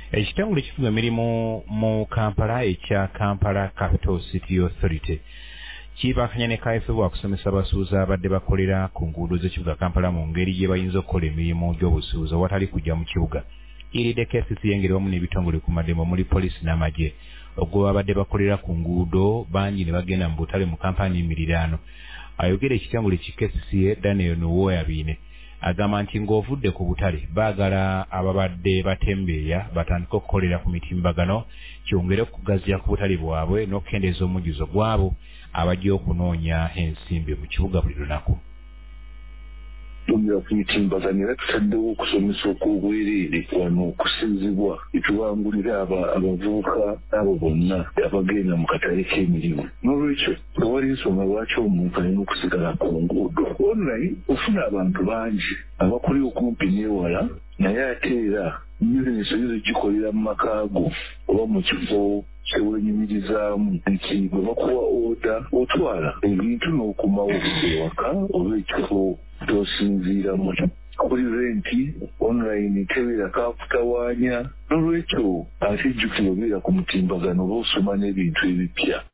Ekitongole kifuga emirimu mu Kampala ekya Kampala Capital City Authority kibakanya ne kaifeebwa okusomesa abasuubuzi abadde bakolera ku nguudo z'ekibuga Kampala mu ngeri gye bayinza okukola emirimu gy'obusuubuzi awatali kujja mu kibuga. Iridde KCC yengeri wamu n'ebitongole ku maddembe omuli poliisi n'amagye ogwo babadde bakolera ku nguudo bangi ne bagenda mu butale mu Kampala n'emiriraano. Ayogera ekitongole ki KCC Daniel Nuwoyabine agamba nti ng'ovudde ku butale baagala ababadde batembeeya batandika okukolera ku mitimbagano kyongere okugaziya ku butale bwabwe n'okukendeeza omujjuzo gwabo abajja okunoonya ensimbi mu kibuga buli lunaku. Tumira ku mitimbagano era tutaddewo okusomesa okw'obwereere wano okusinzibwa etubangulira abavubuka abo bonna abagenda mu katale k'emirimu. N'olwekyo tewali nsonga lwaki omuntu alina okusigala ku nguudo. Online ofuna abantu bangi abakuli okumpi n'ewala naye ate era bizinesi oyo zigikolera mu makaago oba mu kifo kyeweenyumirizaamu nti bwe bakuwa oda otwala ebintu n'okumawo ewaka oba ekifo tosinziiramu. Kuli renti online tebeera kakutawaanya n'olwekyo ate jjukira obeera ku mutimbagano oba osoma n'ebintu ebipya.